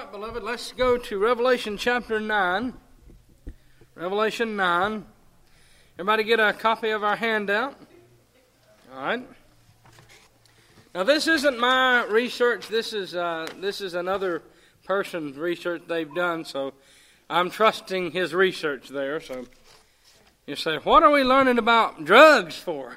right, beloved, let's go to Revelation chapter 9. Revelation 9. Everybody get a copy of our handout. All right. Now, this isn't my research. This is another person's research they've done, so I'm trusting his research there. So you say, what are we learning about drugs for?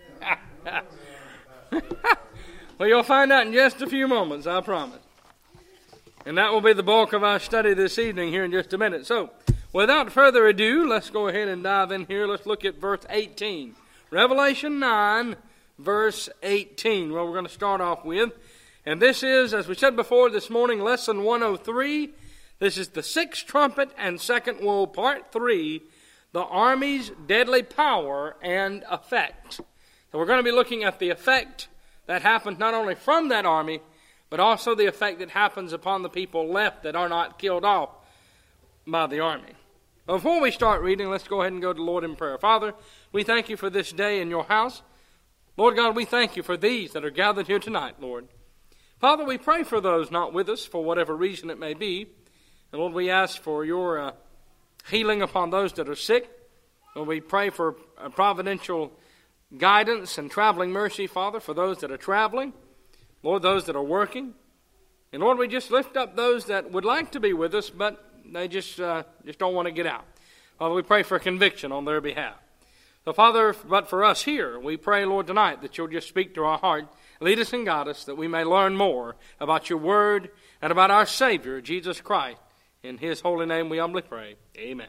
Well, you'll find out in just a few moments, I promise. And that will be the bulk of our study this evening here in just a minute. So, without further ado, let's go ahead and dive in here. Let's look at verse 18. Revelation 9, verse 18, where we're going to start off with. And this is, as we said before this morning, lesson 103. This is the sixth trumpet and second woe, part 3, the army's deadly power and effect. So we're going to be looking at the effect that happens not only from that army, but also the effect that happens upon the people left that are not killed off by the army. Before we start reading, let's go ahead and go to the Lord in prayer. Father, we thank you for this day in your house. Lord God, we thank you for these that are gathered here tonight, Lord. Father, we pray for those not with us for whatever reason it may be. And Lord, we ask for your healing upon those that are sick. Lord, we pray for providential guidance and traveling mercy, Father, for those that are traveling. Lord, those that are working. And Lord, we just lift up those that would like to be with us, but they just don't want to get out. Father, we pray for conviction on their behalf. So, Father, but for us here, we pray, Lord, tonight that you'll just speak to our heart, lead us and guide us, that we may learn more about your word and about our Savior, Jesus Christ. In his holy name we humbly pray. Amen.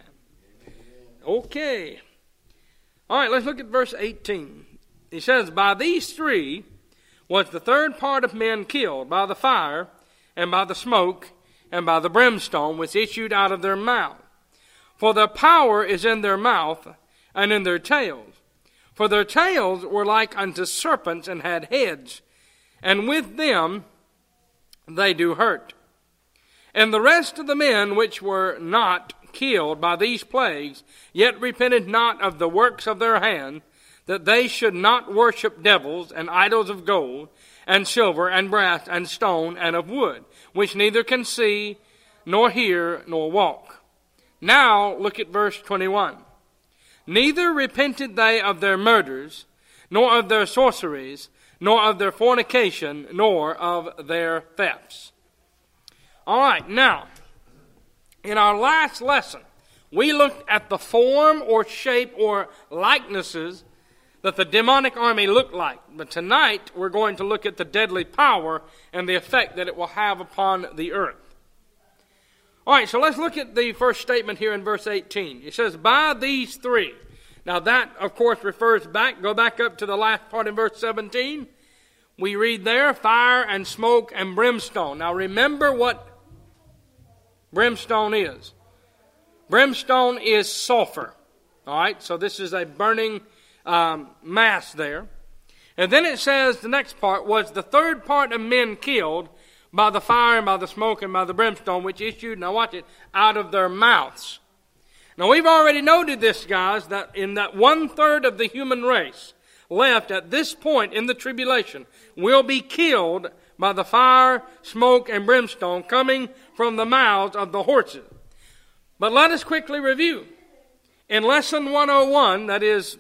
Okay. All right, let's look at verse 18. He says, by these three was the third part of men killed by the fire and by the smoke and by the brimstone which issued out of their mouth. For their power is in their mouth and in their tails. For their tails were like unto serpents and had heads, and with them they do hurt. And the rest of the men which were not killed by these plagues, yet repented not of the works of their hand, that they should not worship devils and idols of gold, and silver, and brass, and stone, and of wood, which neither can see, nor hear, nor walk. Now look at verse 21. Neither repented they of their murders, nor of their sorceries, nor of their fornication, nor of their thefts. All right, now, in our last lesson, we looked at the form or shape or likenesses that the demonic army looked like. But tonight, we're going to look at the deadly power and the effect that it will have upon the earth. All right, so let's look at the first statement here in verse 18. It says, by these three. Now that, of course, refers back, go back up to the last part in verse 17. We read there, fire and smoke and brimstone. Now remember what brimstone is. Brimstone is sulfur. All right, so this is a burning mass there. And then it says, the next part, was the third part of men killed by the fire and by the smoke and by the brimstone, which issued, now watch it, out of their mouths. Now we've already noted this, guys, that in that 1/3 of the human race left at this point in the tribulation will be killed by the fire, smoke, and brimstone coming from the mouths of the horses. But let us quickly review. In lesson 101, that is,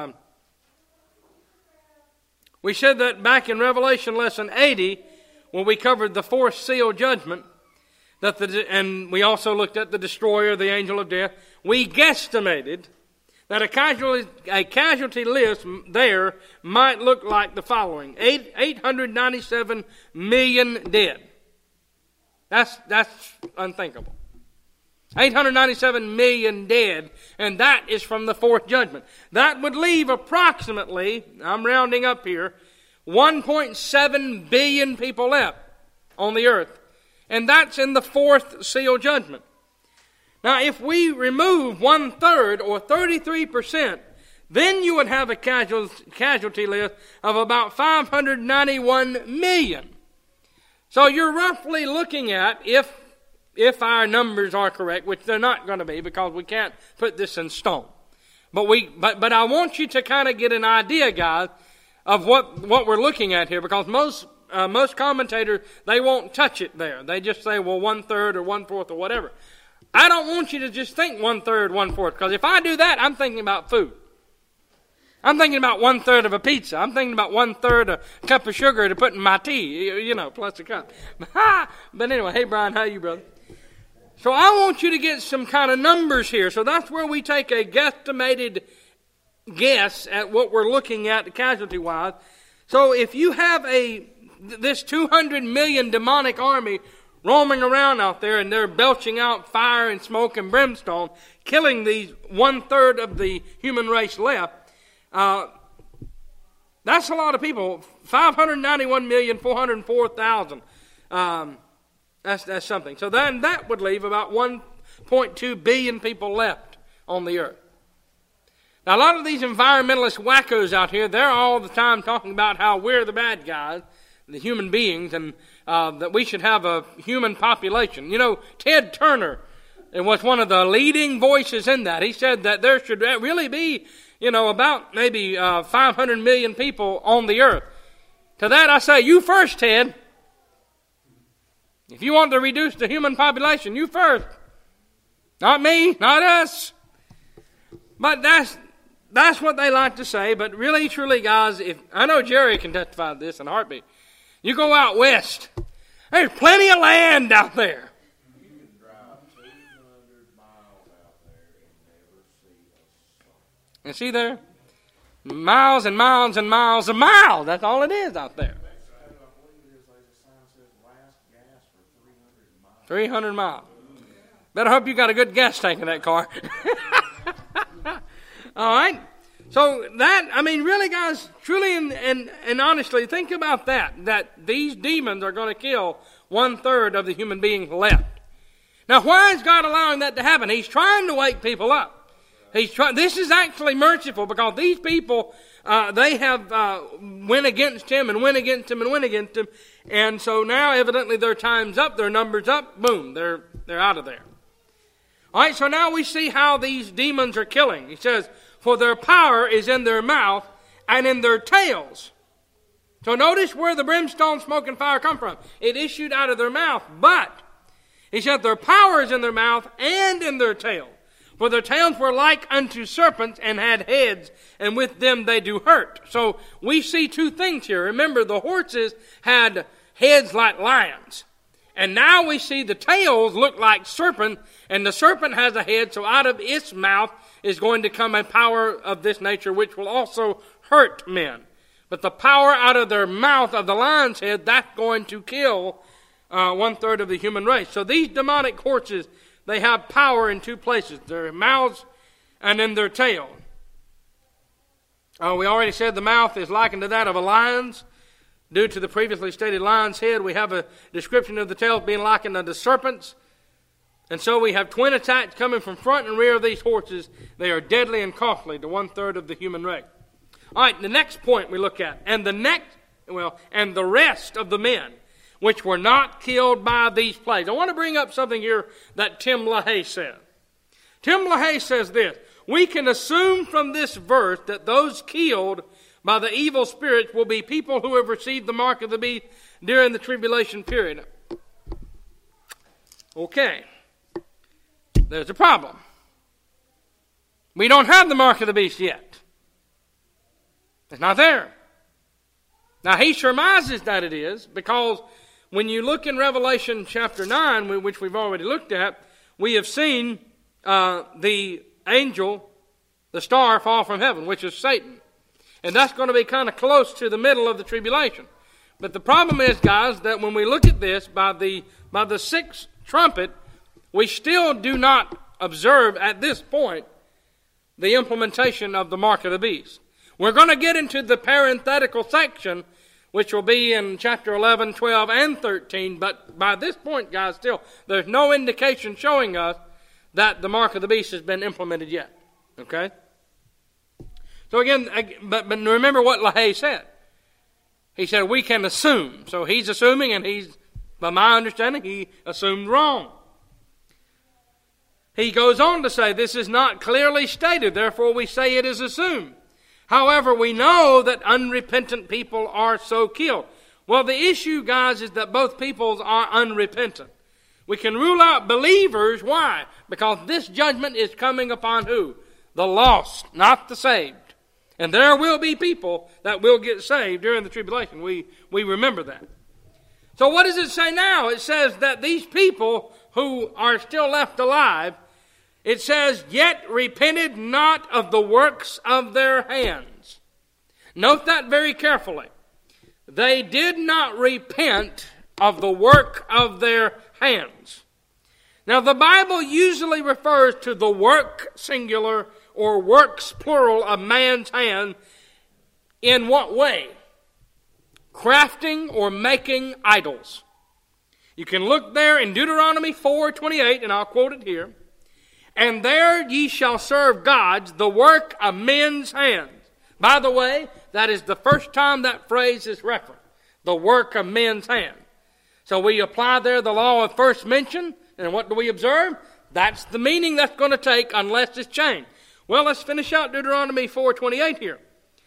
we said that back in Revelation lesson 80, when we covered the fourth seal judgment, and we also looked at the destroyer, the angel of death, we guesstimated that a casualty list there might look like the following: 897 million dead. That's unthinkable. 897 million dead, and that is from the fourth judgment. That would leave approximately, I'm rounding up here, 1.7 billion people left on the earth. And that's in the fourth seal judgment. Now, if we remove 1/3 or 33%, then you would have a casualty list of about 591 million. So you're roughly looking at, if our numbers are correct, which they're not going to be because we can't put this in stone. But I want you to kind of get an idea, guys, of what we're looking at here, because most commentators, they won't touch it there. They just say, well, 1/3 or 1/4 or whatever. I don't want you to just think 1/3, 1/4, because if I do that, I'm thinking about food. I'm thinking about 1/3 of a pizza. I'm thinking about 1/3 a cup of sugar to put in my tea, plus a cup. But anyway, hey, Brian, how are you, brother? So I want you to get some kind of numbers here. So that's where we take a guesstimated guess at what we're looking at casualty-wise. So if you have this 200 million demonic army roaming around out there, and they're belching out fire and smoke and brimstone, killing these 1/3 of the human race left, that's a lot of people. 591,404,000. That's something. So then that would leave about 1.2 billion people left on the earth. Now, a lot of these environmentalist wackos out here, they're all the time talking about how we're the bad guys, the human beings, and that we should have a human population. Ted Turner was one of the leading voices in that. He said that there should really be, about maybe 500 million people on the earth. To that I say, you first, Ted. If you want to reduce the human population, you first. Not me, not us. But that's what they like to say. But really, truly, guys, I know Jerry can testify to this in a heartbeat. You go out west, there's plenty of land out there. You can drive 200 miles out there and never see a soul. You see there? Miles and miles and miles and miles. That's all it is out there. 300 miles. Better hope you got a good gas tank in that car. All right. So really, guys, truly and honestly, think about that these demons are going to kill 1/3 of the human beings left. Now, why is God allowing that to happen? He's trying to wake people up. This is actually merciful, because these people, they have went against him and went against him and went against him. And so now, evidently, their time's up, their number's up, boom, they're out of there. All right, so now we see how these demons are killing. He says, for their power is in their mouth and in their tails. So notice where the brimstone, smoke, and fire come from. It issued out of their mouth, but he said their power is in their mouth and in their tail. For their tails were like unto serpents and had heads, and with them they do hurt. So we see two things here. Remember, the horses had heads like lions. And now we see the tails look like serpent, and the serpent has a head, so out of its mouth is going to come a power of this nature, which will also hurt men. But the power out of their mouth of the lion's head, that's going to kill 1/3 of the human race. So these demonic horses, they have power in two places, their mouths and in their tail. We already said the mouth is likened to that of a lion's. Due to the previously stated lion's head, we have a description of the tails being likened unto serpents. And so we have twin attacks coming from front and rear of these horses. They are deadly and costly to 1/3 of the human race. All right, the next point we look at. And the rest of the men which were not killed by these plagues. I want to bring up something here that Tim LaHaye said. Tim LaHaye says this: we can assume from this verse that those killed by the evil spirits will be people who have received the mark of the beast during the tribulation period. Okay. There's a problem. We don't have the mark of the beast yet. It's not there. Now, he surmises that it is, because when you look in Revelation chapter 9, which we've already looked at, we have seen the angel, the star, fall from heaven, which is Satan. And that's going to be kind of close to the middle of the tribulation. But the problem is, guys, that when we look at this, by the sixth trumpet, we still do not observe at this point the implementation of the mark of the beast. We're going to get into the parenthetical section, which will be in chapter 11, 12, and 13. But by this point, guys, still, there's no indication showing us that the mark of the beast has been implemented yet. Okay? So again, but remember what LaHaye said. He said we can assume. So he's assuming, and by my understanding, he assumed wrong. He goes on to say this is not clearly stated, therefore we say it is assumed. However, we know that unrepentant people are so killed. Well, the issue, guys, is that both peoples are unrepentant. We can rule out believers. Why? Because this judgment is coming upon who? The lost, not the saved. And there will be people that will get saved during the tribulation. We remember that. So what does it say now? It says that these people who are still left alive, it says, yet repented not of the works of their hands. Note that very carefully. They did not repent of the work of their hands. Now, the Bible usually refers to the work, singular, or works, plural, of man's hand. In what way? Crafting or making idols. You can look there in Deuteronomy 4:28, and I'll quote it here. And there ye shall serve gods, the work of men's hands. By the way, that is the first time that phrase is referenced. The work of men's hands. So we apply there the law of first mention, and what do we observe? That's the meaning that's going to take unless it's changed. Well, let's finish out Deuteronomy 4:28 here.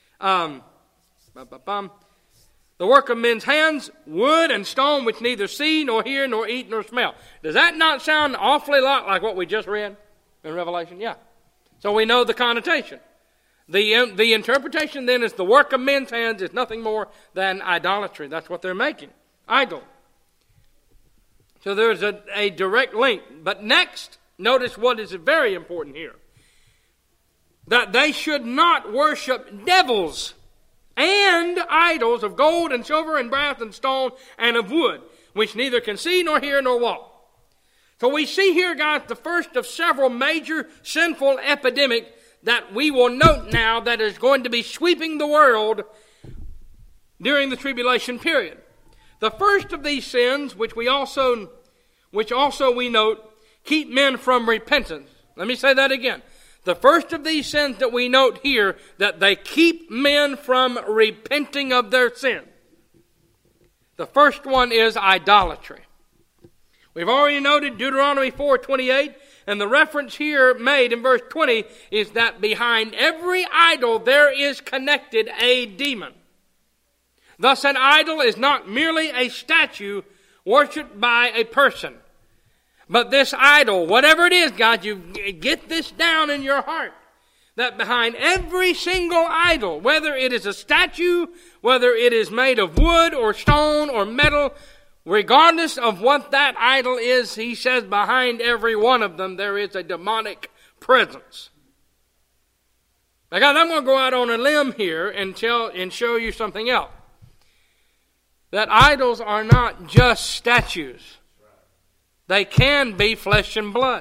The work of men's hands, wood and stone, which neither see, nor hear, nor eat, nor smell. Does that not sound awfully lot like what we just read in Revelation? Yeah. So we know the connotation. The interpretation then is the work of men's hands is nothing more than idolatry. That's what they're making. Idol. So there's a direct link. But next, notice what is very important here. That they should not worship devils and idols of gold and silver and brass and stone and of wood, which neither can see nor hear nor walk. So we see here, guys, the first of several major sinful epidemics that we will note now that is going to be sweeping the world during the tribulation period. The first of these sins, which also we note, keep men from repentance. Let me say that again. The first of these sins that we note here, that they keep men from repenting of their sin. The first one is idolatry. We've already noted Deuteronomy 4:28, and the reference here made in verse 20 is that behind every idol there is connected a demon. Thus an idol is not merely a statue worshipped by a person. But this idol, whatever it is, God, you get this down in your heart. That behind every single idol, whether it is a statue, whether it is made of wood or stone or metal, regardless of what that idol is, he says behind every one of them there is a demonic presence. Now, God, I'm going to go out on a limb here and show you something else. That idols are not just statues. They can be flesh and blood.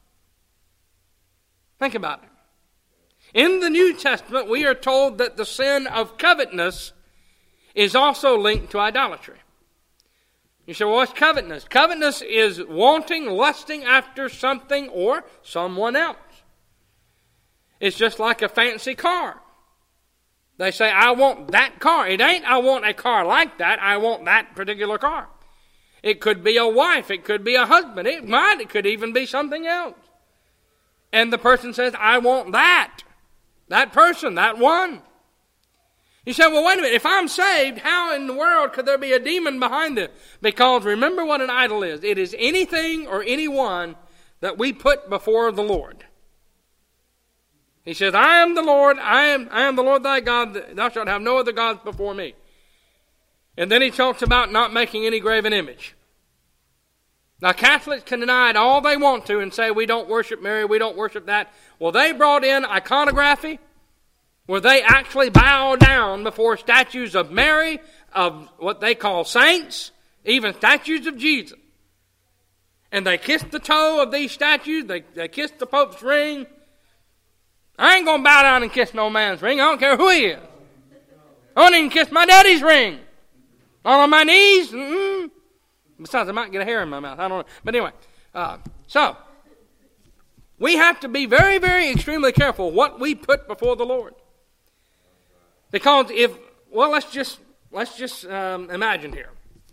Think about it. In the New Testament, we are told that the sin of covetousness is also linked to idolatry. You say, well, what's covetousness? Covetousness is wanting, lusting after something or someone else. It's just like a fancy car. They say, I want that car. It ain't, I want a car like that. I want that particular car. It could be a wife. It could be a husband. It could even be something else. And the person says, I want that. That person, that one. You say, well, wait a minute. If I'm saved, how in the world could there be a demon behind this? Because remember what an idol is. It is anything or anyone that we put before the Lord. He says, I am the Lord. I am the Lord thy God. Thou shalt have no other gods before me. And then he talks about not making any graven image. Now, Catholics can deny it all they want to and say we don't worship Mary, we don't worship that. Well, they brought in iconography where they actually bow down before statues of Mary, of what they call saints, even statues of Jesus. And they kiss the toe of these statues. They kiss the Pope's ring. I ain't going to bow down and kiss no man's ring. I don't care who he is. I won't even kiss my daddy's ring. On my knees. Mm-mm. Besides, I might get a hair in my mouth. I don't know. But anyway, so we have to be very, very extremely careful what we put before the Lord. Because let's just imagine here.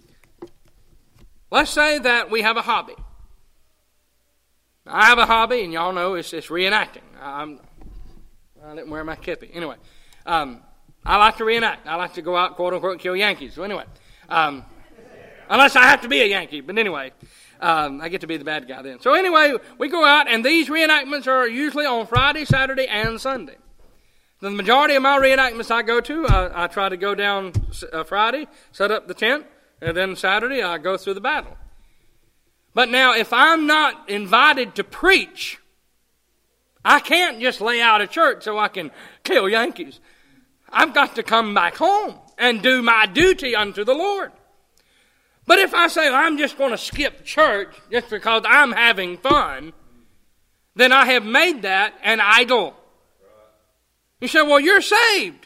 Let's say that we have a hobby. I have a hobby, and y'all know it's reenacting. I didn't wear my kepi. Anyway, I like to reenact. I like to go out, quote unquote, kill Yankees. So anyway. Unless I have to be a Yankee. But anyway, I get to be the bad guy then. So anyway, we go out, and these reenactments are usually on Friday, Saturday, and Sunday. The majority of my reenactments I go to, I try to go down Friday, set up the tent, and then Saturday I go through the battle. But now, if I'm not invited to preach, I can't just lay out a church so I can kill Yankees. I've got to come back home and do my duty unto the Lord. But if I say I'm just going to skip church just because I'm having fun, then I have made that an idol. You say, well, you're saved.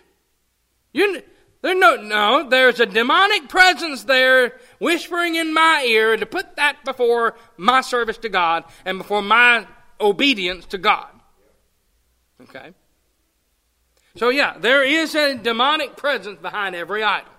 There's a demonic presence there whispering in my ear to put that before my service to God and before my obedience to God. Okay? So yeah, there is a demonic presence behind every idol.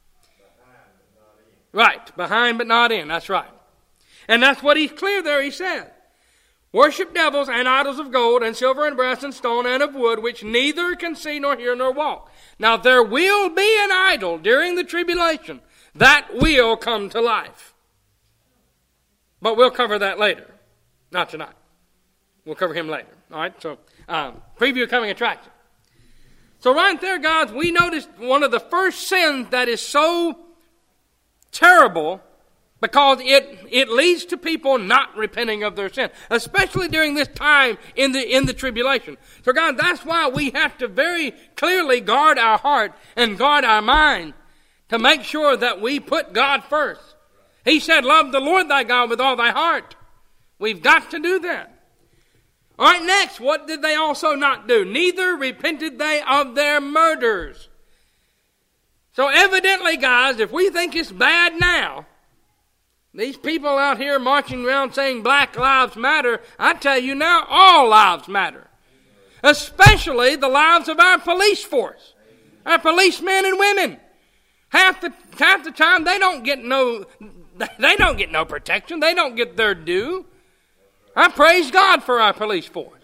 Right, behind but not in, that's right. And that's what he's clear there, he said. Worship devils and idols of gold and silver and brass and stone and of wood, which neither can see nor hear nor walk. Now there will be an idol during the tribulation that will come to life. But we'll cover that later. Not tonight. We'll cover him later. All right, so preview of coming attraction. So right there, guys, we noticed one of the first sins that is so terrible because it leads to people not repenting of their sin, especially during this time in the tribulation. So God, that's why we have to very clearly guard our heart and guard our mind to make sure that we put God first. He said, love the Lord thy God with all thy heart. We've got to do that. All right, next, what did they also not do? Neither repented they of their murders. So evidently, guys, if we think it's bad now, these people out here marching around saying Black Lives Matter, I tell you now, all lives matter. Especially the lives of our police force, our policemen and women. Half the time they don't get no protection. They don't get their due. I praise God for our police force.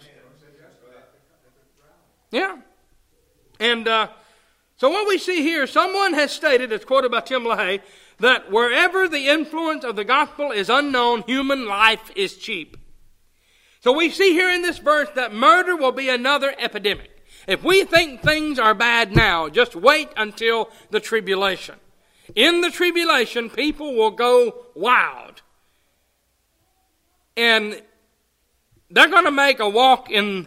Yeah. And so what we see here, someone has stated, it's quoted by Tim LaHaye, that wherever the influence of the gospel is unknown, human life is cheap. So we see here in this verse that murder will be another epidemic. If we think things are bad now, just wait until the tribulation. In the tribulation, people will go wild. And they're going to make a walk in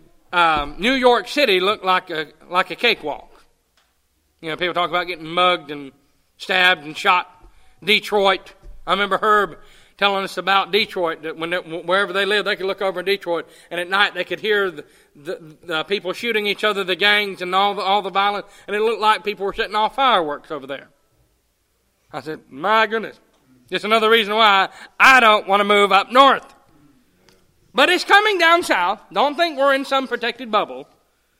New York City look like a cakewalk. You know, people talk about getting mugged and stabbed and shot. Detroit. I remember Herb telling us about Detroit, that wherever they lived, they could look over in Detroit, and at night they could hear the people shooting each other, the gangs and all the violence, and it looked like people were setting off fireworks over there. I said, my goodness. Just another reason why I don't want to move up north. But it's coming down south. Don't think we're in some protected bubble.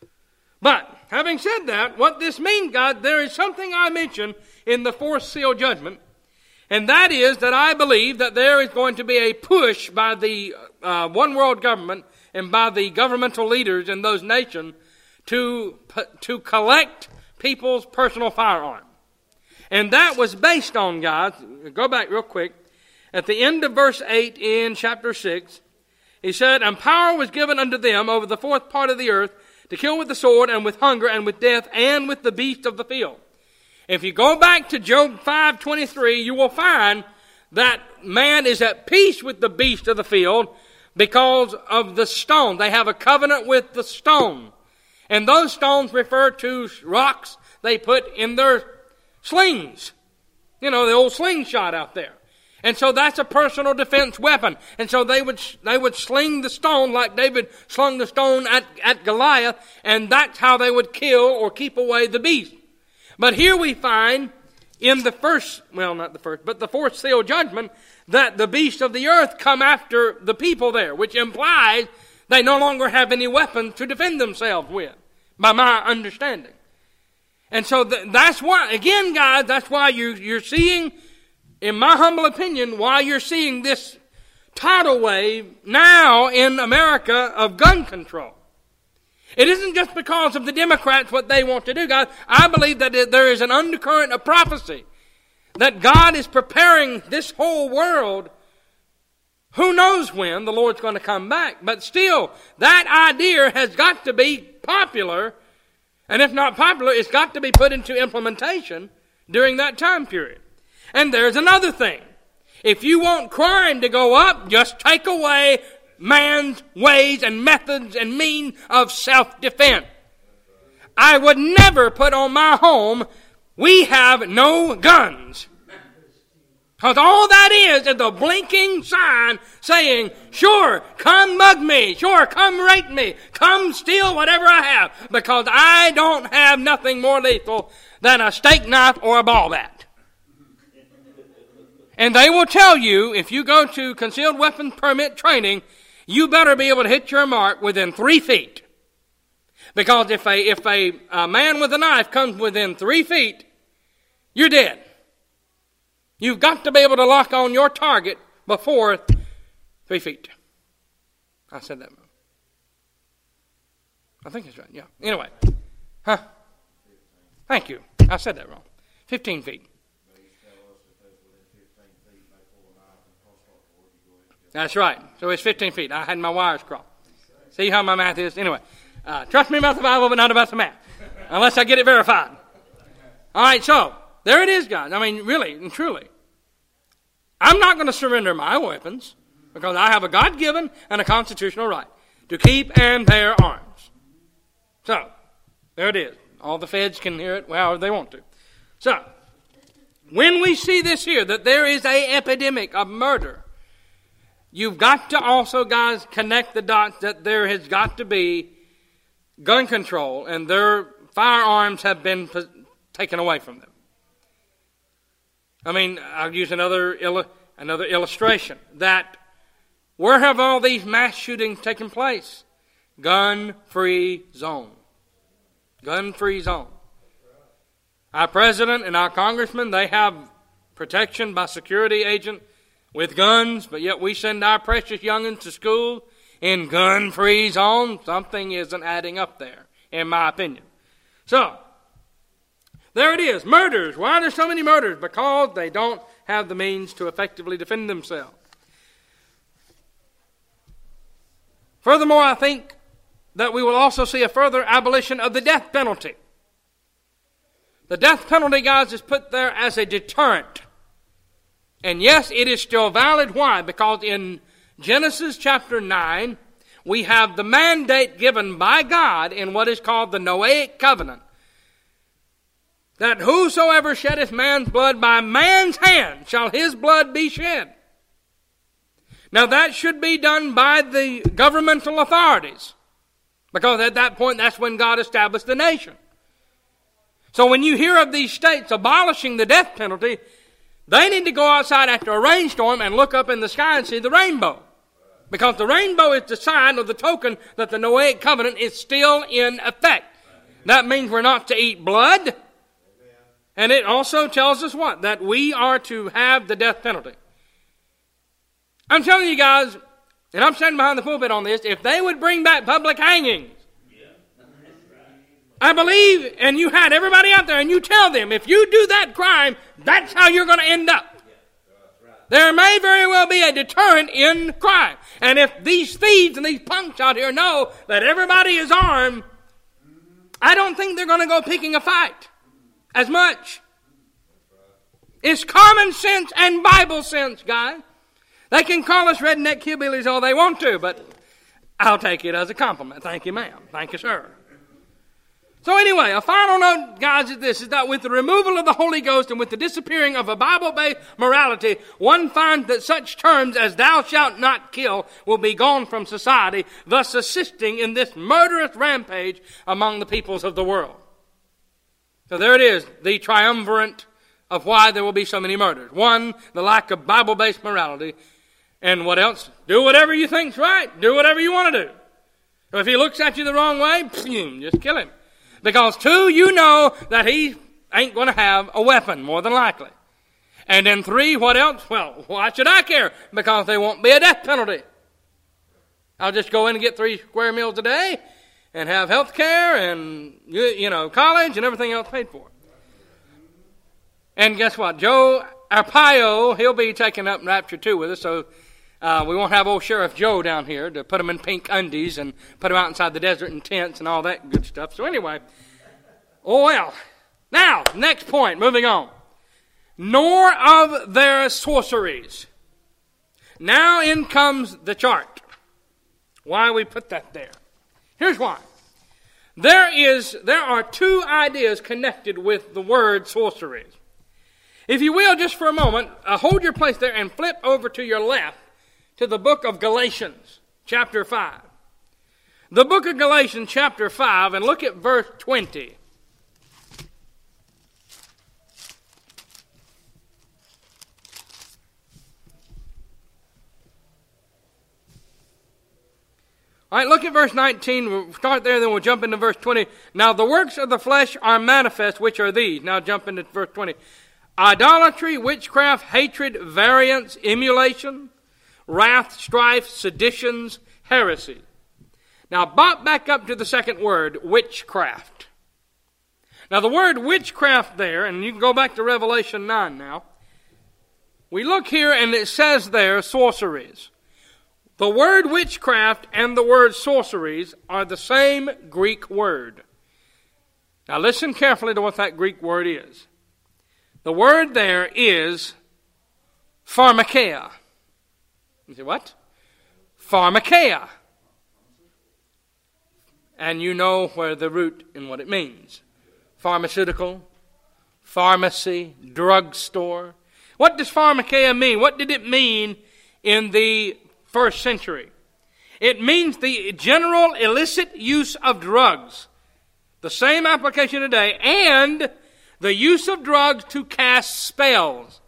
But having said that, what this means, God, there is something I mentioned in the fourth seal judgment, and that is that I believe that there is going to be a push by the one world government and by the governmental leaders in those nations to collect people's personal firearms. And that was based on, guys, go back real quick, at the end of verse 8 in chapter 6, he said, and power was given unto them over the fourth part of the earth to kill with the sword and with hunger and with death and with the beast of the field. If you go back to Job 5:23, you will find that man is at peace with the beast of the field because of the stone. They have a covenant with the stone. And those stones refer to rocks they put in their slings. You know, the old slingshot out there. And so that's a personal defense weapon. And so they would sling the stone like David slung the stone at Goliath, and that's how they would kill or keep away the beast. But here we find in the fourth seal judgment, that the beasts of the earth come after the people there, which implies they no longer have any weapons to defend themselves with, by my understanding. And so that's why, again, guys, that's why you're seeing, in my humble opinion, why you're seeing this tidal wave now in America of gun control. It isn't just because of the Democrats, what they want to do, guys. I believe that there is an undercurrent of prophecy that God is preparing this whole world. Who knows when the Lord's going to come back? But still, that idea has got to be popular. And if not popular, it's got to be put into implementation during that time period. And there's another thing. If you want crime to go up, just take away man's ways and methods and means of self-defense. I would never put on my home, we have no guns. Because all that is a blinking sign saying, sure, come mug me, sure, come rape me, come steal whatever I have, because I don't have nothing more lethal than a steak knife or a ball bat. And they will tell you, if you go to concealed weapons permit training, you better be able to hit your mark within 3 feet. Because if a man with a knife comes within 3 feet, you're dead. You've got to be able to lock on your target before 3 feet. I said that wrong. I think it's right, yeah. Anyway. Thank you. I said that wrong. 15 feet. That's right. So it's 15 feet. I had my wires crossed. See how my math is? Anyway. Trust me about the Bible, but not about the math. Unless I get it verified. All right, so there it is, guys. I mean, really and truly. I'm not going to surrender my weapons because I have a God-given and a constitutional right to keep and bear arms. So, there it is. All the feds can hear it however they want to. So, when we see this here, that there is an epidemic of murder, you've got to also, guys, connect the dots that there has got to be gun control and their firearms have been taken away from them. I mean, I'll use another illustration. That where have all these mass shootings taken place? Gun-free zone. Gun-free zone. Our president and our congressmen, they have protection by security agent with guns, but yet we send our precious youngins to school in gun-free zone. Something isn't adding up there, in my opinion. So, there it is. Murders. Why are there so many murders? Because they don't have the means to effectively defend themselves. Furthermore, I think that we will also see a further abolition of the death penalty. The death penalty, guys, is put there as a deterrent. And yes, it is still valid. Why? Because in Genesis chapter 9, we have the mandate given by God in what is called the Noahic covenant, that whosoever sheddeth man's blood, by man's hand shall his blood be shed. Now that should be done by the governmental authorities, because at that point that's when God established the nation. So when you hear of these states abolishing the death penalty, they need to go outside after a rainstorm and look up in the sky and see the rainbow. Because the rainbow is the sign or the token that the Noahic covenant is still in effect. That means we're not to eat blood. And it also tells us what? That we are to have the death penalty. I'm telling you guys, and I'm standing behind the pulpit on this, if they would bring back public hangings, I believe, and you had everybody out there and you tell them, if you do that crime, that's how you're going to end up. There may very well be a deterrent in crime. And if these thieves and these punks out here know that everybody is armed, I don't think they're going to go picking a fight as much. It's common sense and Bible sense, guys. They can call us redneck hillbillies all they want to, but I'll take it as a compliment. Thank you, ma'am. Thank you, sir. So anyway, a final note, guys, is this, is that with the removal of the Holy Ghost and with the disappearing of a Bible-based morality, one finds that such terms as thou shalt not kill will be gone from society, thus assisting in this murderous rampage among the peoples of the world. So there it is, the triumvirate of why there will be so many murders. One, the lack of Bible-based morality. And what else? Do whatever you think's right. Do whatever you want to do. So if he looks at you the wrong way, just kill him. Because two, you know that he ain't going to have a weapon, more than likely. And then three, what else? Well, why should I care? Because there won't be a death penalty. I'll just go in and get 3 square meals a day and have health care and, college and everything else paid for. And guess what? Joe Arpaio, he'll be taking up Rapture 2 with us, so we won't have old Sheriff Joe down here to put him in pink undies and put him out inside the desert in tents and all that good stuff. So anyway, oh well. Now, next point, moving on. Nor of their sorceries. Now in comes the chart. Why we put that there. Here's why. There are two ideas connected with the word sorceries. If you will, just for a moment, hold your place there and flip over to your left to the book of Galatians, chapter 5. The book of Galatians, chapter 5, and look at verse 20. All right, look at verse 19. We'll start there, then we'll jump into verse 20. Now the works of the flesh are manifest, which are these. Now jump into verse 20. Idolatry, witchcraft, hatred, variance, emulation, wrath, strife, seditions, heresy. Now bop back up to the second word, witchcraft. Now the word witchcraft there, and you can go back to Revelation 9 now. We look here and it says there, sorceries. The word witchcraft and the word sorceries are the same Greek word. Now listen carefully to what that Greek word is. The word there is pharmakeia. You say what? Pharmakeia. And you know where the root and what it means. Pharmaceutical, pharmacy, drugstore. What does pharmakeia mean? What did it mean in the first century? It means the general illicit use of drugs. The same application today, and the use of drugs to cast spells.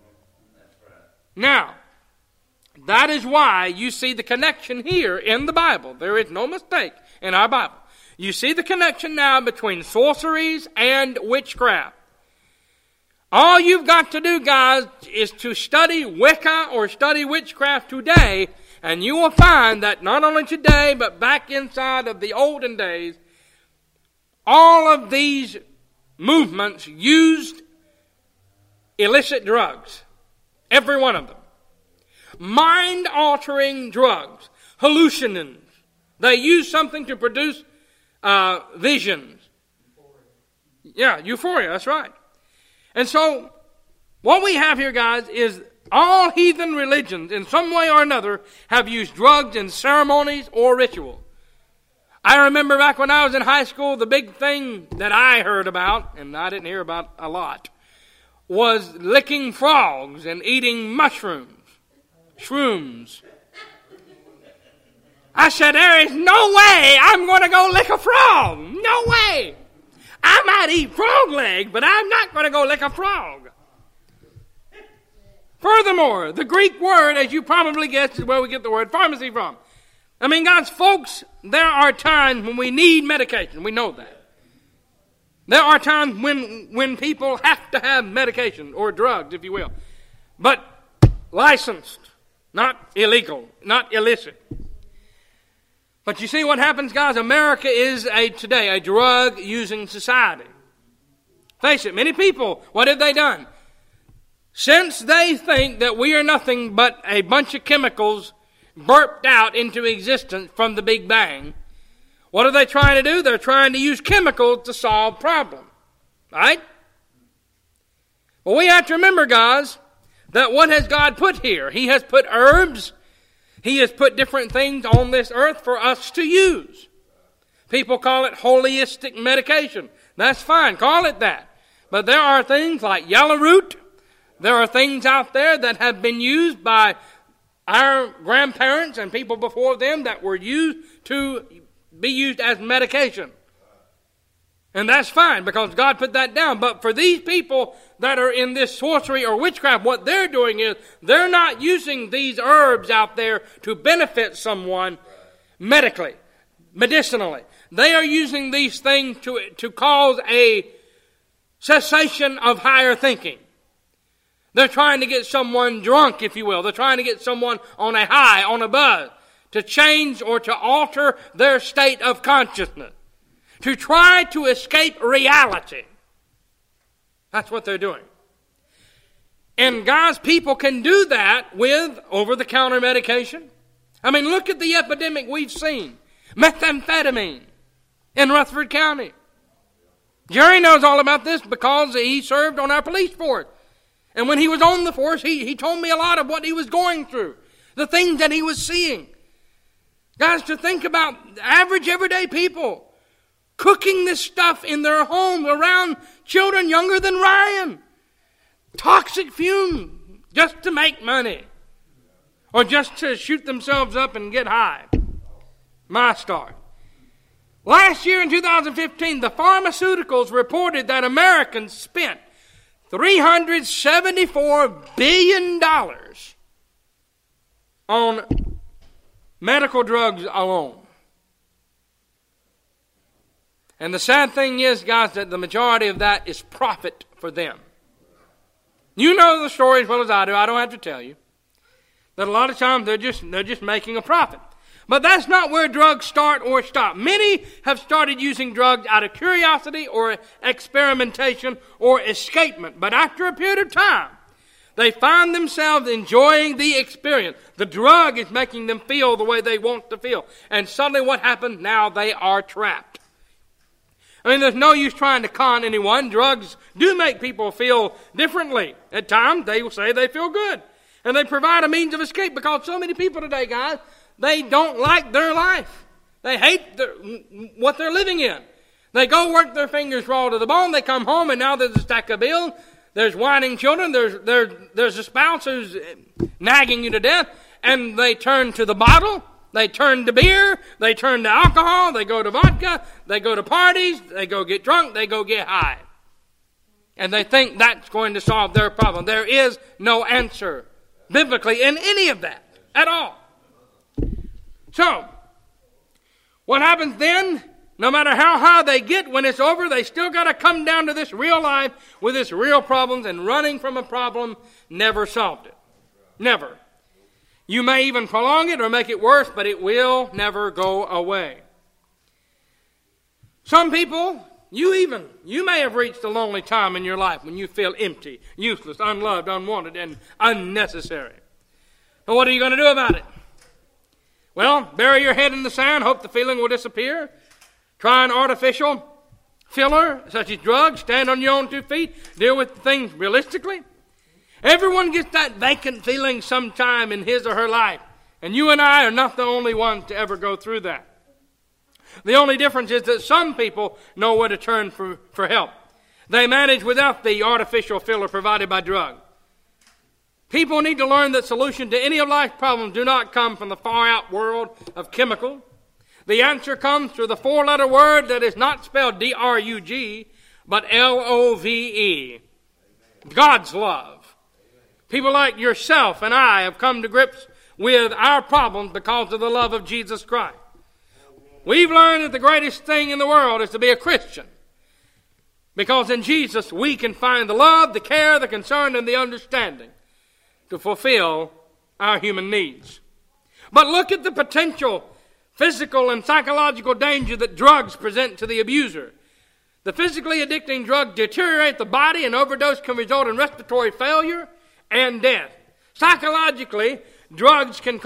Now, that is why you see the connection here in the Bible. There is no mistake in our Bible. You see the connection now between sorceries and witchcraft. All you've got to do, guys, is to study Wicca or study witchcraft today, and you will find that not only today, but back inside of the olden days, all of these movements used illicit drugs. Every one of them. Mind-altering drugs. Hallucinants. They use something to produce visions. Yeah, euphoria, that's right. And so, what we have here, guys, is all heathen religions, in some way or another, have used drugs in ceremonies or ritual. I remember back when I was in high school, the big thing that I heard about, and I didn't hear about a lot, was licking frogs and eating mushrooms, shrooms. I said, there is no way I'm going to go lick a frog. No way. I might eat frog leg, but I'm not going to go lick a frog. Furthermore, the Greek word, as you probably guessed, is where we get the word pharmacy from. I mean, guys, folks, there are times when we need medication. We know that. There are times when people have to have medication or drugs, if you will. But licensed, not illegal, not illicit. But you see what happens, guys? America is today a drug-using society. Face it, many people, what have they done? Since they think that we are nothing but a bunch of chemicals burped out into existence from the Big Bang, what are they trying to do? They're trying to use chemicals to solve problems. Right? Well, we have to remember, guys, that what has God put here? He has put herbs. He has put different things on this earth for us to use. People call it holistic medication. That's fine. Call it that. But there are things like yellow root. There are things out there that have been used by our grandparents and people before them that were used to be used as medication. And that's fine because God put that down. But for these people that are in this sorcery or witchcraft, what they're doing is they're not using these herbs out there to benefit someone medically, medicinally. They are using these things to cause a cessation of higher thinking. They're trying to get someone drunk, if you will. They're trying to get someone on a high, on a buzz, to change or to alter their state of consciousness, to try to escape reality. That's what they're doing. And guys, people can do that with over-the-counter medication. I mean, look at the epidemic we've seen. Methamphetamine in Rutherford County. Jerry knows all about this because he served on our police force. And when he was on the force, he told me a lot of what he was going through, the things that he was seeing. Guys, to think about average, everyday people cooking this stuff in their homes around children younger than Ryan. Toxic fumes just to make money. Or just to shoot themselves up and get high. My start. Last year in 2015, the pharmaceuticals reported that Americans spent $374 billion on medical drugs alone. And the sad thing is, guys, that the majority of that is profit for them. You know the story as well as I do. I don't have to tell you. That a lot of times they're just making a profit. But that's not where drugs start or stop. Many have started using drugs out of curiosity or experimentation or escapement. But after a period of time, they find themselves enjoying the experience. The drug is making them feel the way they want to feel. And suddenly what happens? Now they are trapped. I mean, there's no use trying to con anyone. Drugs do make people feel differently. At times, they will say they feel good. And they provide a means of escape because so many people today, guys, they don't like their life. They hate what they're living in. They go work their fingers raw to the bone. They come home and now there's a stack of bills. There's whining children. There's a spouse who's nagging you to death. And they turn to the bottle. They turn to beer. They turn to alcohol. They go to vodka. They go to parties. They go get drunk. They go get high. And they think that's going to solve their problem. There is no answer biblically in any of that at all. So, what happens then? No matter how high they get, when it's over, they still got to come down to this real life with its real problems, and running from a problem never solved it. Never. You may even prolong it or make it worse, but it will never go away. Some people, you may have reached a lonely time in your life when you feel empty, useless, unloved, unwanted, and unnecessary. So what are you going to do about it? Well, bury your head in the sand, hope the feeling will disappear. Try an artificial filler, such as drugs, stand on your own 2 feet, deal with things realistically. Everyone gets that vacant feeling sometime in his or her life. And you and I are not the only ones to ever go through that. The only difference is that some people know where to turn for help. They manage without the artificial filler provided by drugs. People need to learn that solutions to any of life's problems do not come from the far-out world of chemicals. The answer comes through the 4-letter word that is not spelled D-R-U-G, but L-O-V-E. God's love. People like yourself and I have come to grips with our problems because of the love of Jesus Christ. We've learned that the greatest thing in the world is to be a Christian. Because in Jesus we can find the love, the care, the concern, and the understanding to fulfill our human needs. But look at the potential physical and psychological danger that drugs present to the abuser. The physically addicting drugs deteriorate the body, and overdose can result in respiratory failure and death. Psychologically, drugs can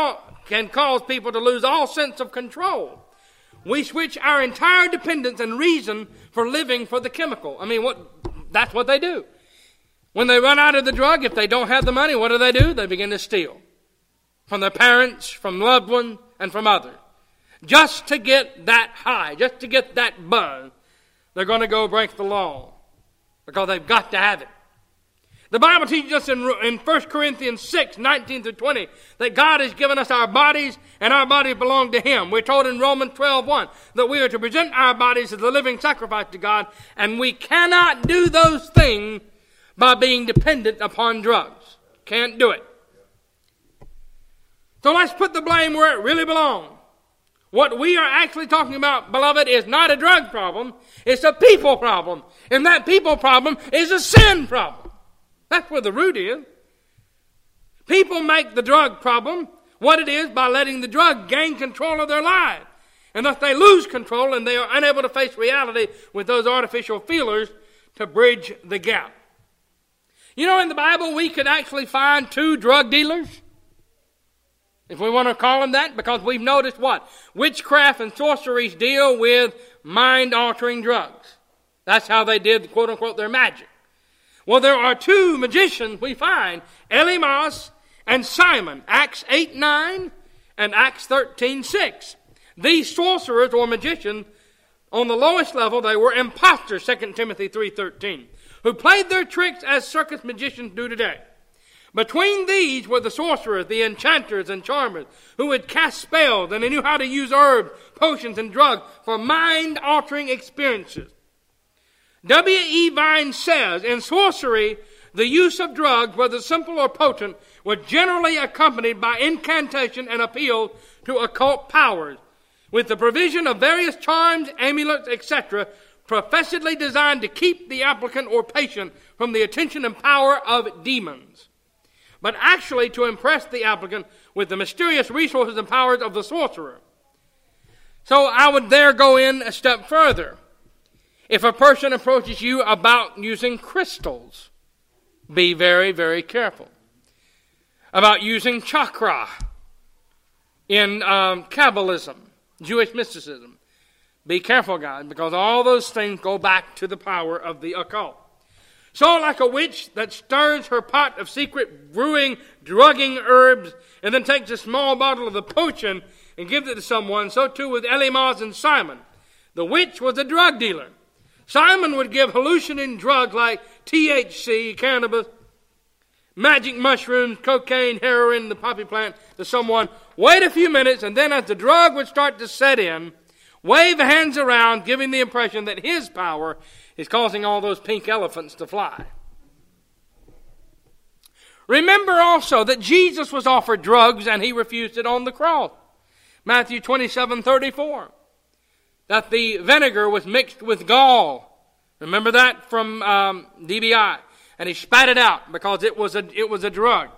cause people to lose all sense of control. We switch our entire dependence and reason for living for the chemical. I mean, that's what they do. When they run out of the drug, if they don't have the money, what do? They begin to steal. From their parents, from loved ones, and from others. Just to get that high, just to get that buzz, they're going to go break the law. Because they've got to have it. The Bible teaches us in 1 Corinthians 6, 19 through 20, that God has given us our bodies, and our bodies belong to Him. We're told in Romans 12:1 that we are to present our bodies as a living sacrifice to God, and we cannot do those things by being dependent upon drugs. Can't do it. So let's put the blame where it really belongs. What we are actually talking about, beloved, is not a drug problem. It's a people problem. And that people problem is a sin problem. That's where the root is. People make the drug problem what it is by letting the drug gain control of their lives. And thus they lose control and they are unable to face reality with those artificial feelers to bridge the gap. You know, in the Bible, we could actually find 2 drug dealers, if we want to call them that, because we've noticed what? Witchcraft and sorceries deal with mind-altering drugs. That's how they did, quote-unquote, their magic. Well, there are 2 magicians we find, Elymas and Simon, Acts 8:9 and Acts 13:6. These sorcerers or magicians, on the lowest level, they were imposters, 2 Timothy 3:13, who played their tricks as circus magicians do today. Between these were the sorcerers, the enchanters and charmers, who would cast spells, and they knew how to use herbs, potions, and drugs for mind-altering experiences. W.E. Vine says, in sorcery, the use of drugs, whether simple or potent, was generally accompanied by incantation and appeal to occult powers, with the provision of various charms, amulets, etc., professedly designed to keep the applicant or patient from the attention and power of demons, but actually to impress the applicant with the mysterious resources and powers of the sorcerer. So I would there go in a step further. If a person approaches you about using crystals, be very, very careful. About using chakra in Kabbalism, Jewish mysticism. Be careful, guys, because all those things go back to the power of the occult. So like a witch that stirs her pot of secret brewing, drugging herbs, and then takes a small bottle of the potion and gives it to someone, so too with Elymas and Simon. The witch was a drug dealer. Simon would give hallucinating drugs like THC, cannabis, magic mushrooms, cocaine, heroin, the poppy plant to someone. Wait a few minutes, and then as the drug would start to set in, wave the hands around, giving the impression that his power is causing all those pink elephants to fly. Remember also that Jesus was offered drugs and he refused it on the cross. Matthew 27:34. That the vinegar was mixed with gall. Remember that from DBI. And he spat it out because it was a drug.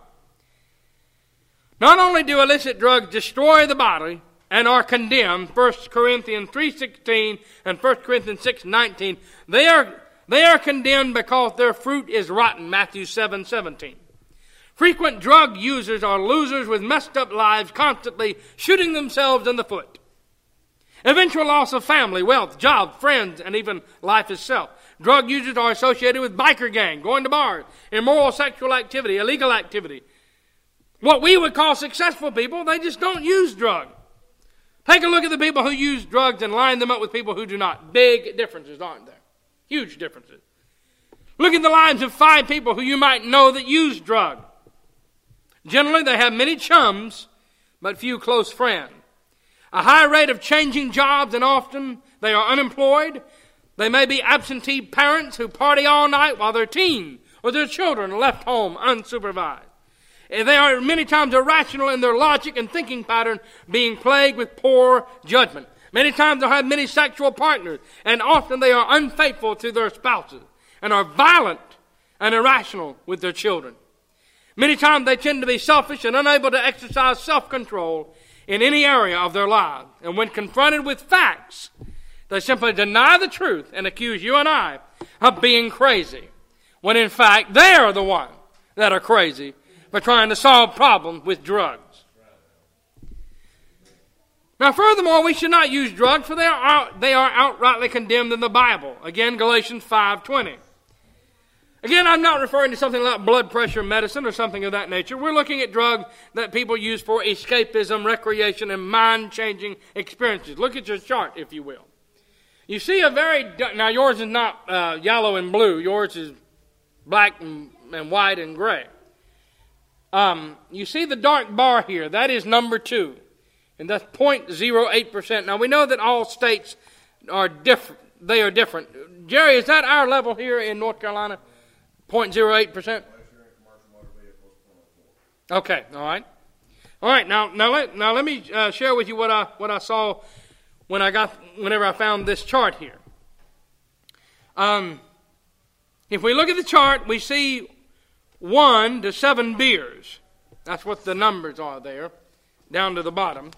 Not only do illicit drugs destroy the body and are condemned, 1 Corinthians 3:16 and 1 Corinthians 6:19, they are condemned because their fruit is rotten, Matthew 7:17. Frequent drug users are losers with messed up lives, constantly shooting themselves in the foot. Eventual loss of family, wealth, job, friends, and even life itself. Drug users are associated with biker gang, going to bars, immoral sexual activity, illegal activity. What we would call successful people, they just don't use drugs. Take a look at the people who use drugs and line them up with people who do not. Big differences, aren't there? Huge differences. Look at the lives of 5 people who you might know that use drugs. Generally, they have many chums, but few close friends. A high rate of changing jobs, and often they are unemployed. They may be absentee parents who party all night while their teen or their children are left home unsupervised. They are many times irrational in their logic and thinking pattern, being plagued with poor judgment. Many times they'll have many sexual partners, and often they are unfaithful to their spouses and are violent and irrational with their children. Many times they tend to be selfish and unable to exercise self-control in any area of their lives. And when confronted with facts, they simply deny the truth and accuse you and I of being crazy, when in fact they are the ones that are crazy for trying to solve problems with drugs. Now furthermore, we should not use drugs, for they are outrightly condemned in the Bible. Again, Galatians 5:20. Again, I'm not referring to something like blood pressure medicine or something of that nature. We're looking at drugs that people use for escapism, recreation, and mind-changing experiences. Look at your chart, if you will. You see now yours is not yellow and blue. Yours is black and white and gray. You see the dark bar here. That is number 2. And that's 0.08%. Now, we know that all states are different. They are different. Jerry, is that our level here in North Carolina? 0.08%? Okay, all right. All right, now let me share with you what I saw whenever I found this chart here. If we look at the chart, we see 1 to 7 beers. That's what the numbers are there, down to the bottom.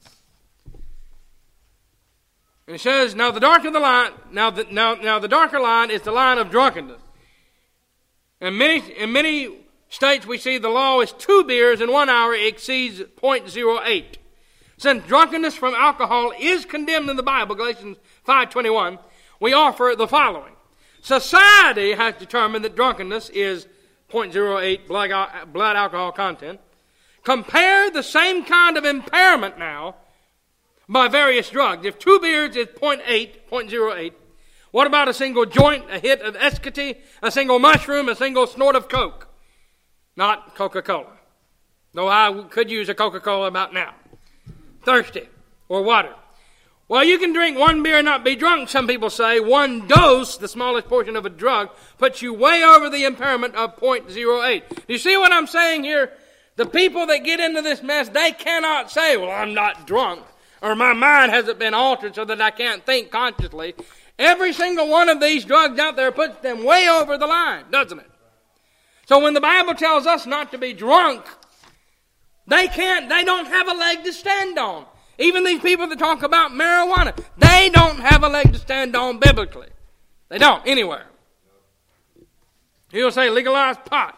And it says, now the darker the line, now the darker line is the line of drunkenness. In many states we see the law is 2 beers in 1 hour exceeds 0.08. Since drunkenness from alcohol is condemned in the Bible, Galatians 5:21, we offer the following. Society has determined that drunkenness is 0.08 blood alcohol content. Compare the same kind of impairment now by various drugs. If 2 beers is 0.08, what about a single joint, a hit of escate, a single mushroom, a single snort of Coke? Not Coca-Cola. Though I could use a Coca-Cola about now. Thirsty. Or water. Well, you can drink 1 beer and not be drunk, some people say. 1 dose, the smallest portion of a drug, puts you way over the impairment of 0.08. Do you see what I'm saying here? The people that get into this mess, they cannot say, well, I'm not drunk, or my mind hasn't been altered so that I can't think consciously. Every single one of these drugs out there puts them way over the line, doesn't it? So when the Bible tells us not to be drunk, they don't have a leg to stand on. Even these people that talk about marijuana, they don't have a leg to stand on biblically. They don't, anywhere. He'll say legalize pot.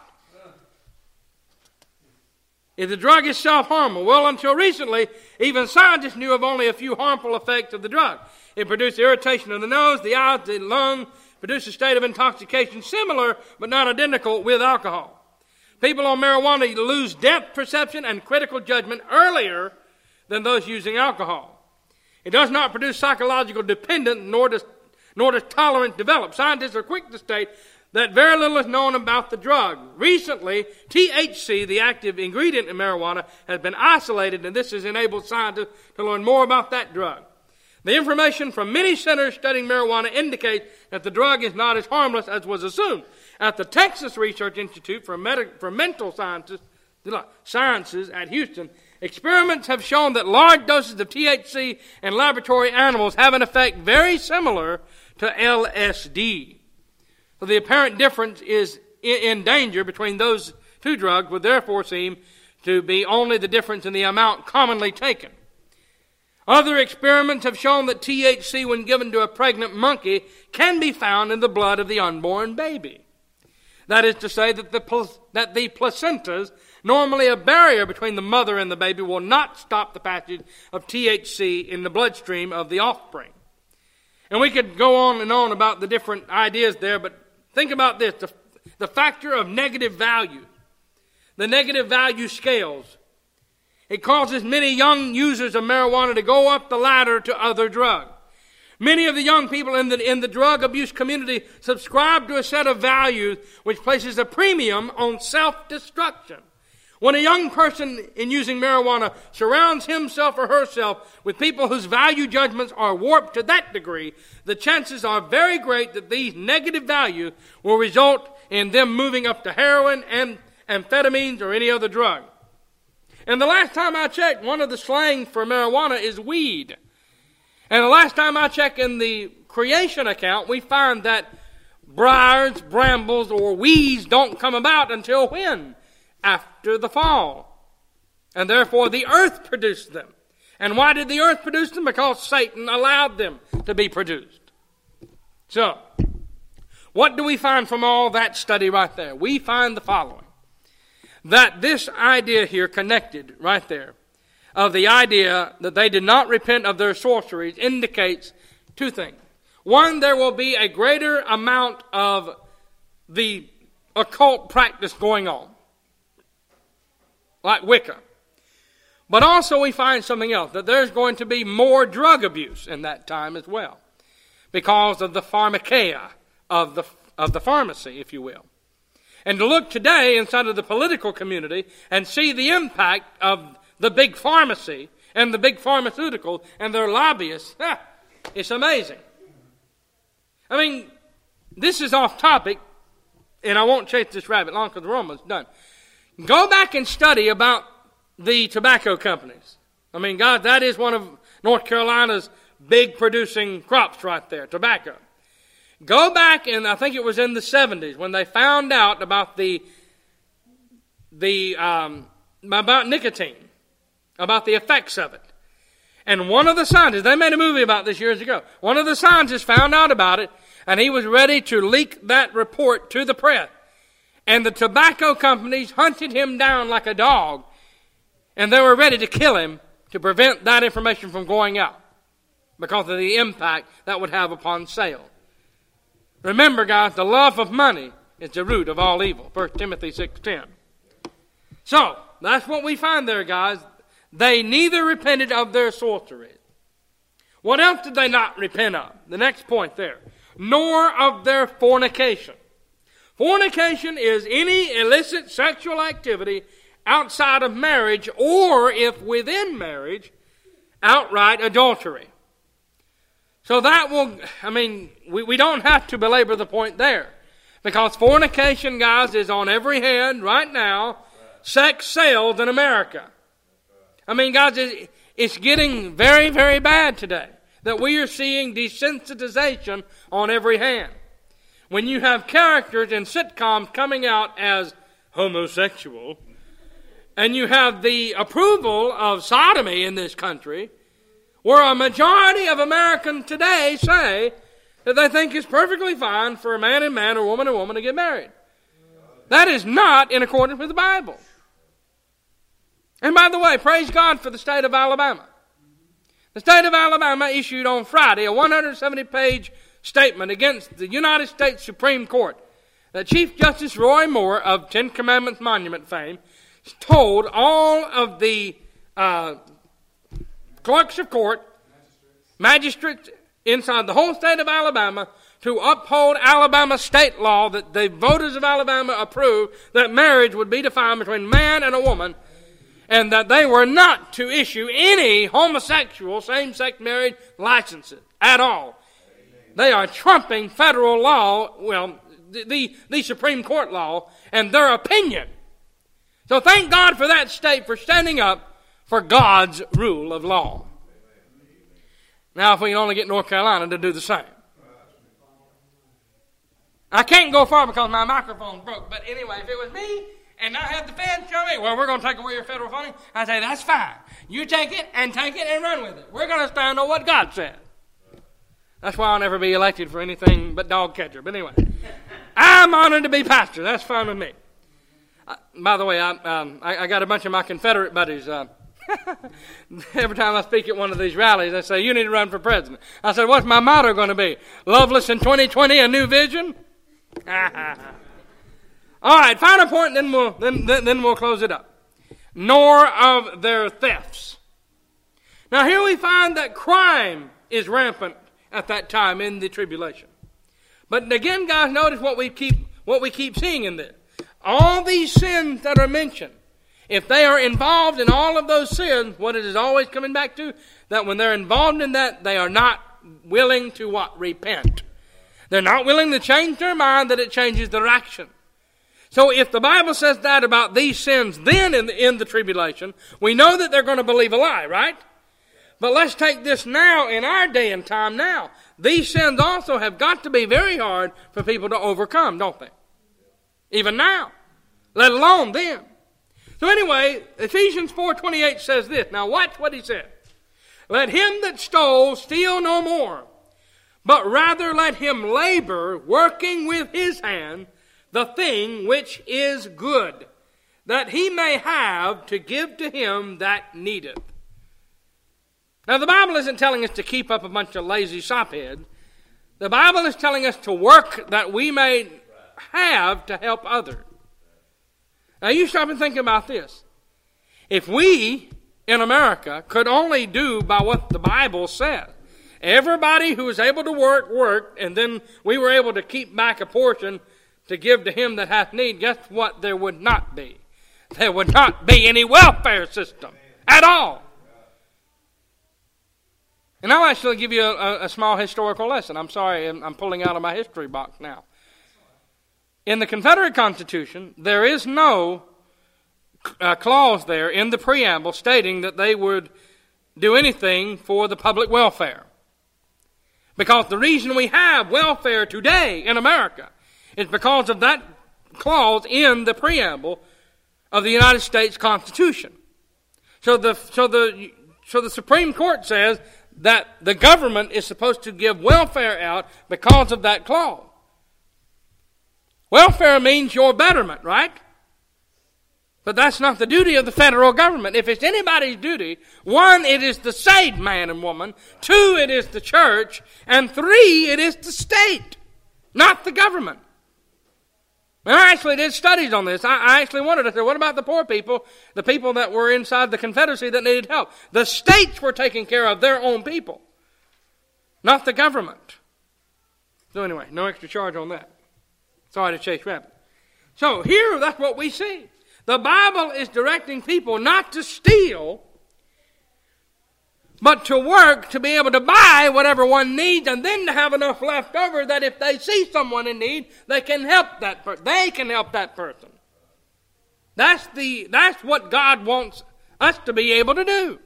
If the drug is self-harmful, well, until recently, even scientists knew of only a few harmful effects of the drug. It produced irritation of the nose, the eyes, the lung, produced a state of intoxication similar but not identical with alcohol. People on marijuana lose depth perception and critical judgment earlier than those using alcohol. It does not produce psychological dependence, nor does tolerance develop. Scientists are quick to state that very little is known about the drug. Recently, THC, the active ingredient in marijuana, has been isolated, and this has enabled scientists to learn more about that drug. The information from many centers studying marijuana indicates that the drug is not as harmless as was assumed. At the Texas Research Institute for Mental Sciences at Houston, experiments have shown that large doses of THC in laboratory animals have an effect very similar to LSD. So the apparent difference is in danger between those two drugs would therefore seem to be only the difference in the amount commonly taken. Other experiments have shown that THC, when given to a pregnant monkey, can be found in the blood of the unborn baby. That is to say that the placentas, normally a barrier between the mother and the baby, will not stop the passage of THC in the bloodstream of the offspring. And we could go on and on about the different ideas there, but think about this, the factor of negative value, the negative value scales. It causes many young users of marijuana to go up the ladder to other drugs. Many of the young people in the drug abuse community subscribe to a set of values which places a premium on self-destruction. When a young person in using marijuana surrounds himself or herself with people whose value judgments are warped to that degree, the chances are very great that these negative values will result in them moving up to heroin and amphetamines or any other drug. And the last time I checked, one of the slangs for marijuana is weed. And the last time I checked in the creation account, we find that briars, brambles, or weeds don't come about until when? After the fall. And therefore the earth produced them. And why did the earth produce them? Because Satan allowed them to be produced. So, what do we find from all that study right there? We find the following. That this idea here connected right there of the idea that they did not repent of their sorceries indicates two things. One, there will be a greater amount of the occult practice going on, like Wicca. But also we find something else, that there's going to be more drug abuse in that time as well, because of the pharmakeia of the pharmacy, if you will. And to look today inside of the political community and see the impact of the big pharmacy and the big pharmaceuticals and their lobbyists, it's amazing. I mean, this is off topic, and I won't chase this rabbit long because we're almost done. Go back and study about the tobacco companies. I mean, God, that is one of North Carolina's big producing crops right there, tobacco. Go back, and I think it was in the 70s when they found out about about nicotine, about the effects of it. And one of the scientists, they made a movie about this years ago. One of the scientists found out about it, and he was ready to leak that report to the press. And the tobacco companies hunted him down like a dog, and they were ready to kill him to prevent that information from going out because of the impact that would have upon sale. Remember, guys, the love of money is the root of all evil. 1 Timothy 6:10. So, that's what we find there, guys. They neither repented of their sorcery. What else did they not repent of? The next point there. Nor of their fornication. Fornication is any illicit sexual activity outside of marriage, or if within marriage, outright adultery. So that will, we don't have to belabor the point there. Because fornication, guys, is on every hand right now. Sex sells in America. Guys, it's getting very, very bad today. That we are seeing desensitization on every hand. When you have characters in sitcoms coming out as homosexual, and you have the approval of sodomy in this country, where a majority of Americans today say that they think it's perfectly fine for a man and man or woman and woman to get married. That is not in accordance with the Bible. And by the way, praise God for the state of Alabama. The state of Alabama issued on Friday a 170-page statement against the United States Supreme Court that Chief Justice Roy Moore of Ten Commandments Monument fame told all of the clerks of court, magistrates inside the whole state of Alabama to uphold Alabama state law that the voters of Alabama approved that marriage would be defined between man and a woman, and that they were not to issue any homosexual same-sex marriage licenses at all. They are trumping federal law, the Supreme Court law, and their opinion. So thank God for that state for standing up for God's rule of law. Now, if we can only get North Carolina to do the same. I can't go far because my microphone broke, but anyway, if it was me, and I had the feds tell me, well, we're going to take away your federal funding, I say, that's fine. You take it and run with it. We're going to stand on what God said. That's why I'll never be elected for anything but dog catcher. But anyway, I'm honored to be pastor. That's fine with me. By the way, I got a bunch of my Confederate buddies. Every time I speak at one of these rallies, they say, you need to run for president. I said, what's my motto going to be? Loveless in 2020, a new vision? All right, final point, then we'll close it up. Nor of their thefts. Now here we find that crime is rampant at that time in the tribulation. But again, guys, notice what we keep seeing in this. All these sins that are mentioned, if they are involved in all of those sins, what it is always coming back to, that when they're involved in that, they are not willing to what? Repent. They're not willing to change their mind, that it changes their action. So if the Bible says that about these sins then in the tribulation, we know that they're going to believe a lie, right? But let's take this now in our day and time now. These sins also have got to be very hard for people to overcome, don't they? Even now, let alone then. So anyway, Ephesians 4:28 says this. Now watch what he said. Let him that stole steal no more, but rather let him labor, working with his hand, the thing which is good, that he may have to give to him that needeth. Now the Bible isn't telling us to keep up a bunch of lazy sopheads. The Bible is telling us to work that we may have to help others. Now you stop and think about this. If we in America could only do by what the Bible says, everybody who was able to work, worked, and then we were able to keep back a portion to give to him that hath need, guess what there would not be? There would not be any welfare system at all. And I'll actually give you a small historical lesson. I'm sorry, I'm pulling out of my history box now. In the Confederate Constitution, there is no clause there in the preamble stating that they would do anything for the public welfare. Because the reason we have welfare today in America is because of that clause in the preamble of the United States Constitution. So the Supreme Court says that the government is supposed to give welfare out because of that clause. Welfare means your betterment, right? But that's not the duty of the federal government. If it's anybody's duty, 1, it is the saved man and woman. 2, it is the church. And 3, it is the state, not the government. And I actually did studies on this. I actually wondered, I said, what about the poor people, the people that were inside the Confederacy that needed help? The states were taking care of their own people, not the government. So anyway, no extra charge on that. Sorry to chase rabbit. So here, that's what we see. The Bible is directing people not to steal, but to work to be able to buy whatever one needs, and then to have enough left over that if they see someone in need, they can help that person. They can help that person. That's what God wants us to be able to do.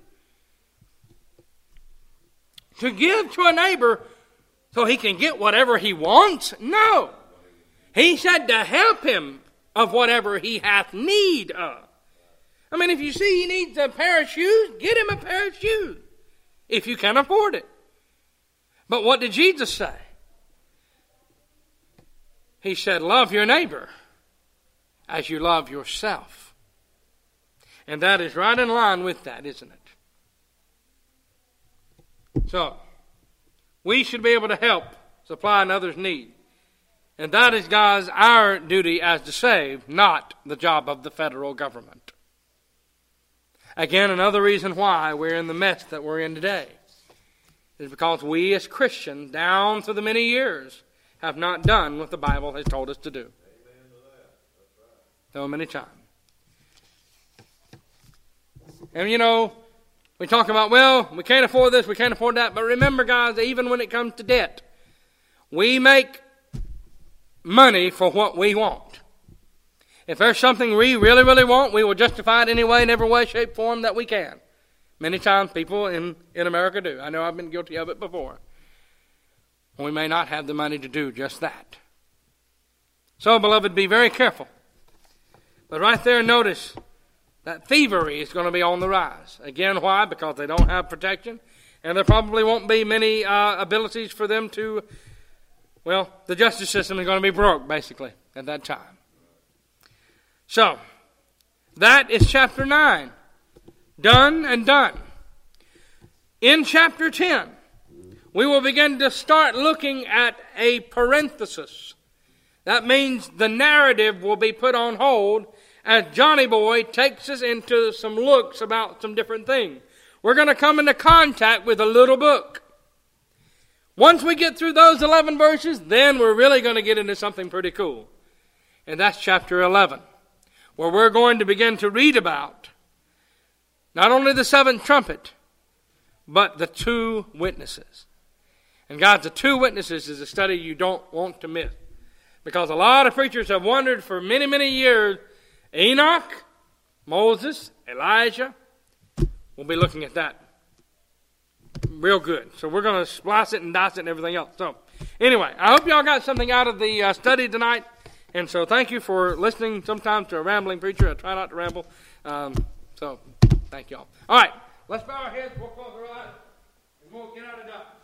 To give to a neighbor so he can get whatever he wants? No. He said to help him of whatever he hath need of. I mean, if you see he needs a pair of shoes, get him a pair of shoes, if you can afford it. But what did Jesus say? He said, love your neighbor as you love yourself. And that is right in line with that, isn't it? So, we should be able to help supply another's need. And that is our duty as the saved, not the job of the federal government. Again, another reason why we're in the mess that we're in today is because we as Christians, down through the many years, have not done what the Bible has told us to do. So many times. And we talk about, well, we can't afford this, we can't afford that. But remember, guys, even when it comes to debt, we make money for what we want. If there's something we really, really want, we will justify it anyway, in every way, shape, form that we can. Many times people in America do. I know I've been guilty of it before. We may not have the money to do just that. So, beloved, be very careful. But right there, notice that thievery is going to be on the rise. Again, why? Because they don't have protection. And there probably won't be many abilities for them to, the justice system is going to be broke, basically, at that time. So, that is chapter 9. Done and done. In chapter 10, we will begin to start looking at a parenthesis. That means the narrative will be put on hold as Johnny Boy takes us into some looks about some different things. We're going to come into contact with a little book. Once we get through those 11 verses, then we're really going to get into something pretty cool. And that's chapter 11, where we're going to begin to read about not only the seventh trumpet, but the two witnesses. And guys, the two witnesses is a study you don't want to miss. Because a lot of preachers have wondered for many, many years, Enoch, Moses, Elijah. We'll be looking at that real good. So we're going to splice it and dice it and everything else. So anyway, I hope y'all got something out of the study tonight. And so thank you for listening sometimes to a rambling preacher. I try not to ramble. So thank y'all. All right, let's bow our heads. We'll close our eyes and we'll get out of Dodge.